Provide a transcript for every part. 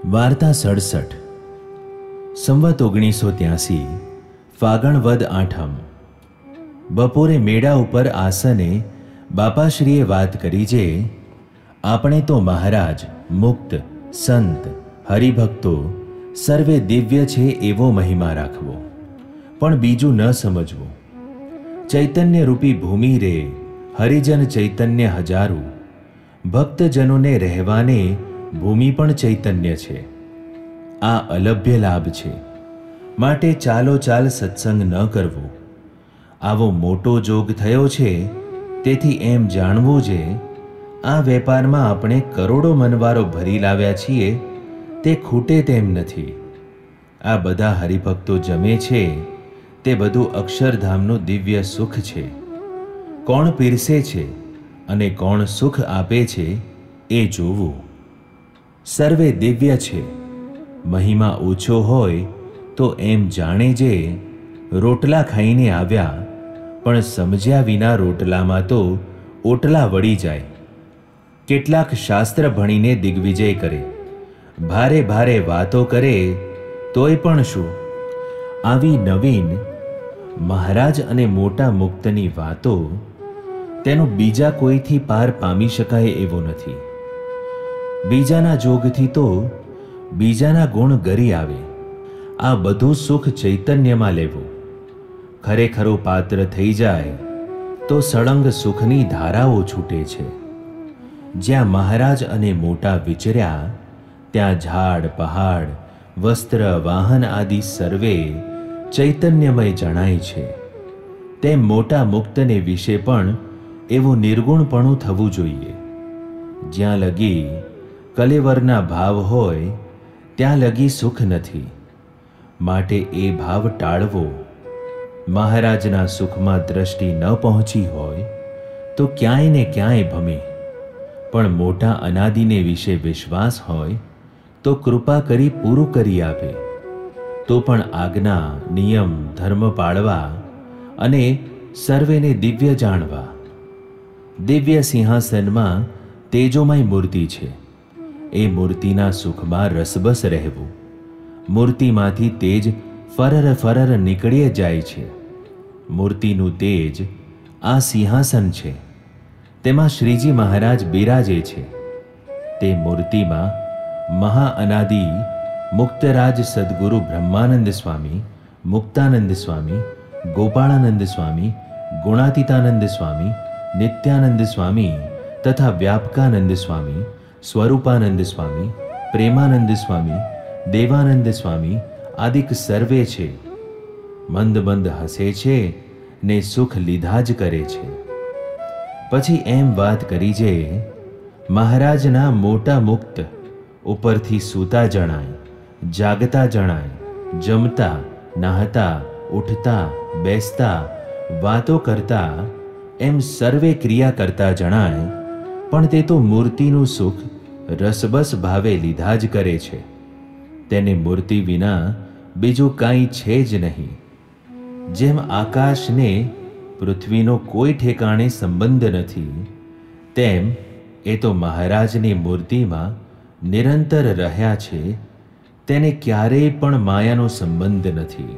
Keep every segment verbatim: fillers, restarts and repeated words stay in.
વાર્તા સડસઠ. સંવત ઓગણીસો ત્યાસી ફાગણ વદ આઠમ. બપોરે મેળા ઉપર આસને બાપાશ્રીએ વાત કરી જે આપણે તો મહારાજ, મુક્ત, સંત, હરિભક્તો સર્વે દિવ્ય છે એવો મહિમા રાખવો, પણ બીજું ન સમજવું. ચૈતન્ય રૂપી ભૂમિ રે હરિજન ચૈતન્ય હજારું, ભક્તજનોને રહેવાને ભૂમિ પણ ચૈતન્ય છે. આ અલભ્ય લાભ છે, માટે ચાલો ચાલ સત્સંગ ન કરવો. આવો મોટો જોગ થયો છે, તેથી એમ જાણવું જે આ વેપારમાં આપણે કરોડો મનવારો ભરી લાવ્યા છીએ તે ખૂટે તેમ નથી. આ બધા હરિભક્તો જમે છે તે બધું અક્ષરધામનું દિવ્ય સુખ છે. કોણ પીરસે છે અને કોણ સુખ આપે છે એ જોવું. સર્વે દિવ્ય છે. મહિમા ઓછો હોય તો એમ જાણે જે રોટલા ખાઈને આવ્યા, પણ સમજ્યા વિના રોટલામાં તો ઓટલા વળી જાય. કેટલાક શાસ્ત્ર ભણીને દિગ્વિજય કરે, ભારે ભારે વાતો કરે, તોય પણ શું? આવી નવીન મહારાજ અને મોટા મુક્તની વાતો તેનો બીજા કોઈથી પાર પામી શકાય એવો નથી. બીજાના જોગથી તો બીજાના ગુણ ગરી આવે. આ બધું સુખ ચૈતન્યમાં લેવું. ખરેખરો પાત્ર થઈ જાય તો સળંગ સુખની ધારાઓ છૂટે છે. જ્યાં મહારાજ અને મોટા વિચર્યા ત્યાં ઝાડ, પહાડ, વસ્ત્ર, વાહન આદિ સર્વે ચૈતન્યમય જણાય છે. તેમ મોટા મુક્તને વિશે પણ એવું નિર્ગુણપણું થવું જોઈએ. જ્યાં લગી કલેવરના ભાવ હોય ત્યાં લગી સુખ નથી, માટે એ ભાવ ટાળવો. મહારાજના સુખમાં દ્રષ્ટિ ન પહોંચી હોય તો ક્યાંય ને ક્યાંય ભમે, પણ મોટા અનાદિને વિશે વિશ્વાસ હોય તો કૃપા કરી પૂરું કરી આપે. તો પણ આજ્ઞા, નિયમ, ધર્મ પાળવા અને સર્વેને દિવ્ય જાણવા. દિવ્ય સિંહાસનમાં તેજોમય મૂર્તિ છે. એ મૂર્તિના સુખમાં રસબસ રહેવું. મૂર્તિમાંથી તેજ ફરર ફરર નીકળી જાય છે. મૂર્તિનું તેજ આ સિંહાસન છે. તેમાં શ્રીજી મહારાજ બિરાજે છે. તે મૂર્તિમાં મહા અનાદિ મુક્તરાજ સદગુરુ બ્રહ્માનંદ સ્વામી, મુક્તાનંદ સ્વામી, ગોપાળાનંદ સ્વામી, ગુણાતીતાનંદ સ્વામી, નિત્યાનંદ સ્વામી તથા વ્યાપકાનંદ સ્વામી, સ્વરૂપાનંદ સ્વામી, પ્રેમાનંદ સ્વામી, દેવાનંદ સ્વામી આદિક સર્વે છે. મંદ મંદ હસે છે ને સુખ લીધા જ કરે છે. પછી એમ વાત કરી જે મહારાજના મોટા મુક્ત ઉપરથી સૂતા જણાય, જાગતા જણાય, જમતા, નાહતા, ઉઠતા, બેસતા, વાતો કરતા એમ સર્વે ક્રિયા કરતા જણાય, પણ તે તો મૂર્તિનું સુખ રસબસ ભાવે લીધા જ કરે છે. તેને મૂર્તિ વિના બીજું કાંઈ છે જ નહીં. જેમ આકાશને પૃથ્વીનો કોઈ ઠેકાણે સંબંધ નથી, તેમ એ તો મહારાજની મૂર્તિમાં નિરંતર રહ્યા છે. તેને ક્યારેય પણ માયાનો સંબંધ નથી.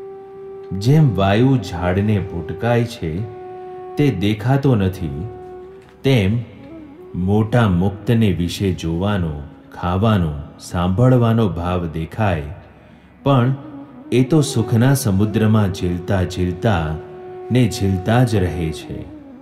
જેમ વાયુ ઝાડને ભૂટકાય છે તે દેખાતો નથી, તેમ મોટા મુક્તને વિશે જોવાનો, ખાવાનો, સાંભળવાનો ભાવ દેખાય, પણ એ તો સુખના સમુદ્રમાં ઝીલતા ઝીલતા ને ઝીલતા જ રહે છે.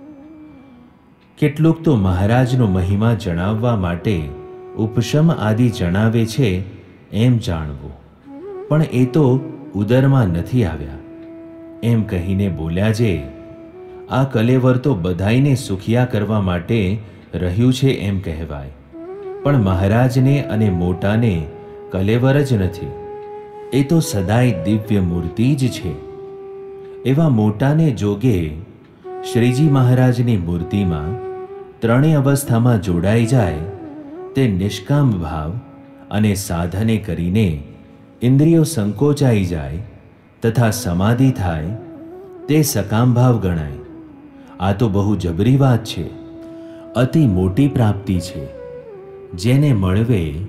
કેટલુંક તો મહારાજનો મહિમા જણાવવા માટે ઉપશમ આદિ જણાવે છે એમ જાણવું, પણ એ તો ઉદરમાં નથી આવ્યા. એમ કહીને બોલ્યા જે આ કલેવર તો બધાઈને સુખિયા કરવા માટે રહ્યું છે એમ કહેવાય, પણ મહારાજને અને મોટાને કલેવર જ નથી. એ તો સદાય દિવ્ય મૂર્તિ જ છે. એવા મોટાને જોગે શ્રીજી મહારાજની મૂર્તિમાં ત્રણેય અવસ્થામાં જોડાઈ જાય તે નિષ્કામ ભાવ અને સાધને કરીને ઇન્દ્રિયો સંકોચાઈ જાય તથા સમાધિ થાય તે સકામ ભાવ ગણાય. આ તો બહુ જબરી વાત છે, અતિ મોટી પ્રાપ્તિ છે. જેને મળવે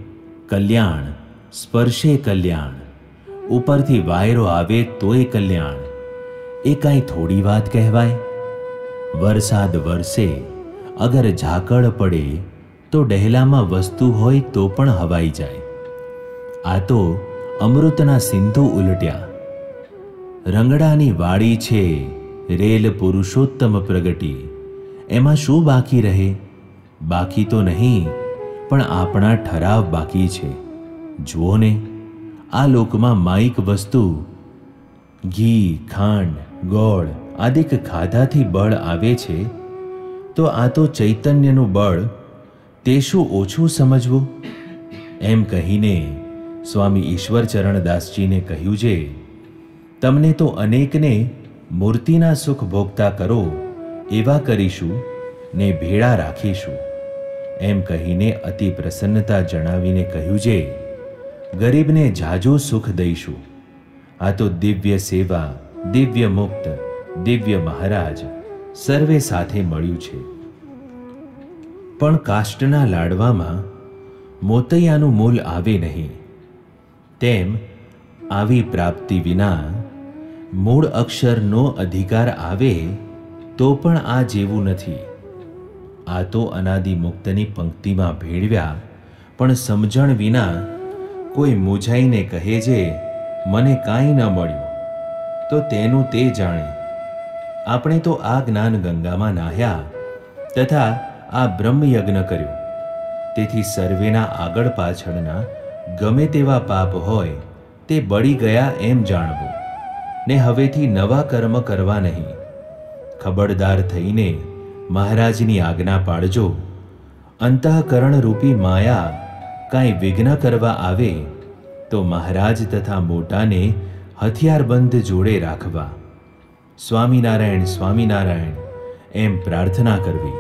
કલ્યાણ, સ્પર્શે કલ્યાણ, ઉપરથી વાયરો આવે તોય કલ્યાણ. એ કાંઈ થોડી વાત કહેવાય? વરસાદ વરસે, અગર ઝાકળ પડે તો ડહેલામાં વસ્તુ હોય તો પણ હવાઈ જાય. આ તો અમૃતના સિંધુ ઉલટ્યા. રંગડાની વાડી છે, રેલ પુરુષોત્તમ પ્રગટી. એમાં શું બાકી રહે? બાકી તો નહીં, પણ આપણા ઠરાવ બાકી છે. જુઓ ને, આ લોકમાં માયિક વસ્તુ ઘી, ખાંડ, ગોળ આદિક ખાધાથી બળ આવે છે, તો આ તો ચૈતન્યનું બળ, તે શું ઓછું સમજવું? એમ કહીને સ્વામી ઈશ્વરચરણદાસજીને કહ્યું છે, તમને તો અનેકને મૂર્તિના સુખ ભોગતા કરો એવા કરીશું ને ભેળા રાખીશું. એમ કહીને અતિ પ્રસન્નતા જણાવીને કહ્યું છે, ગરીબને ઝાઝું સુખ દઈશું. આ તો દિવ્ય સેવા, દિવ્ય મુક્ત, દિવ્ય મહારાજ સર્વે સાથે મળ્યું છે. પણ કાષ્ટના લાડવામાં મોતૈયાનું મૂલ આવે નહીં, તેમ આવી પ્રાપ્તિ વિના મૂળ અક્ષરનો અધિકાર આવે તો પણ આ જેવું નથી. આ તો અનાદિ મુક્તની પંક્તિમાં ભેળવ્યા, પણ સમજણ વિના કોઈ મૂંઝાઈને કહે છે મને કાંઈ ન મળ્યું, તો તેનું તે જાણે. આપણે તો આ જ્ઞાન ગંગામાં નાહ્યા તથા આ બ્રહ્મયજ્ઞ કર્યો, તેથી સર્વેના આગળ પાછળના ગમે તેવા પાપ હોય તે બળી ગયા એમ જાણવું, ને હવેથી નવા કર્મ કરવા નહીં. ખબરદાર થઈને મહારાજની આજ્ઞા પાડજો. અંતઃકરણ રૂપી માયા કાંઈ વિઘ્ન કરવા આવે તો મહારાજ તથા મોટાને હથિયારબંધ જોડે રાખવા. સ્વામિનારાયણ સ્વામિનારાયણ એમ પ્રાર્થના કરવી.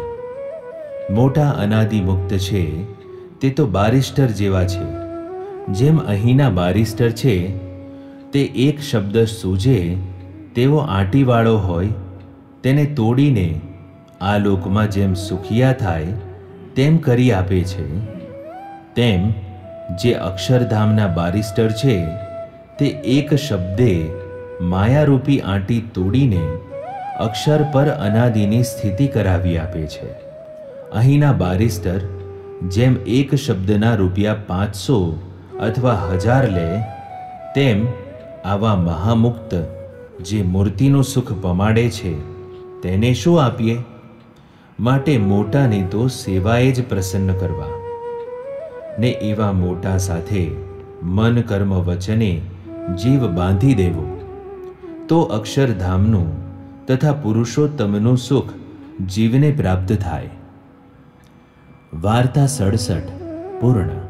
મોટા અનાદિ મુક્ત છે તે તો બારિસ્ટર જેવા છે. જેમ અહીંના બારિસ્ટર છે તે એક શબ્દ સૂજે તેવો આંટીવાળો હોય, તેને તોડીને આ લોકમાં જેમ સુખિયા થાય તેમ કરી આપે છે, તેમ જે અક્ષરધામના બારિસ્ટર છે તે એક શબ્દે માયારૂપી આંટી તોડીને અક્ષર પર અનાદિની સ્થિતિ કરાવી આપે છે. અહીંના બારિસ્ટર જેમ એક શબ્દના રૂપિયા પાંચસો અથવા હજાર લે, તેમ આવા મહામુક્ત જે મૂર્તિનું સુખ પમાડે છે તેને શું આપીએ? માટે મોટાને તો સેવાએ જ પ્રસન્ન કરવા, ને એવા મોટા સાથે મન કર્મ વચને જીવ બાંધી દેવો, તો અક્ષરધામનું તથા પુરુષોત્તમનું સુખ જીવને પ્રાપ્ત થાય. વાર્તા સડસઠ પૂર્ણ.